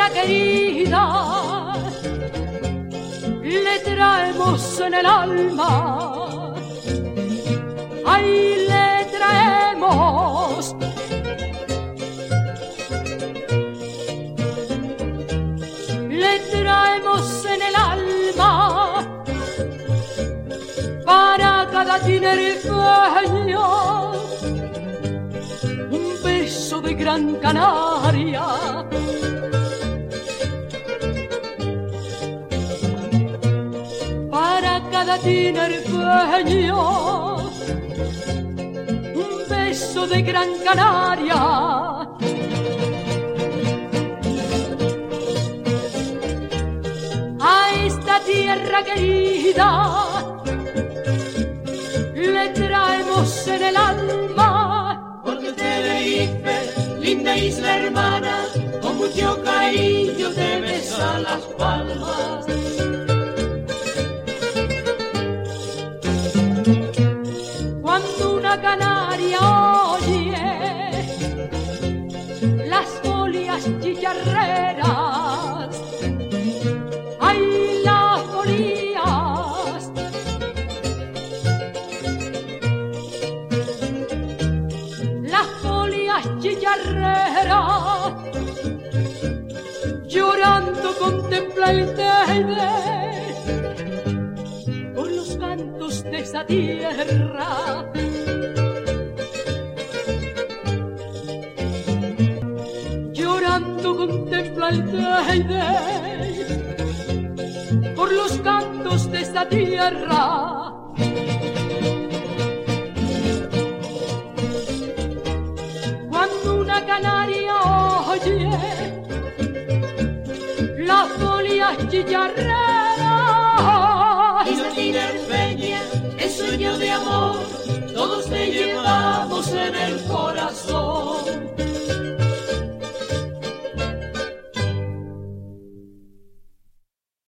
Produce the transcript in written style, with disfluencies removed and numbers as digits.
tierra querida le traemos en el alma, ahí le traemos en el alma para cada tinerfeño un beso de Gran Canaria. Para cada tinerfeño un beso de Gran Canaria. Esta tierra querida le traemos en el alma, porque Tenerife, linda isla hermana, con mucho cariño te besa las palmas. Cuando una canaria oye las folias chicharreras, ay, las folías, chicharreras, llorando contempla el Teide por los cantos de esa tierra. Llorando contempla el Teide por los cantos de esta tierra. Cuando una canaria oye las folias chicharreras, y no tinerfeña, el sueño de amor, todos te llevamos en el corazón.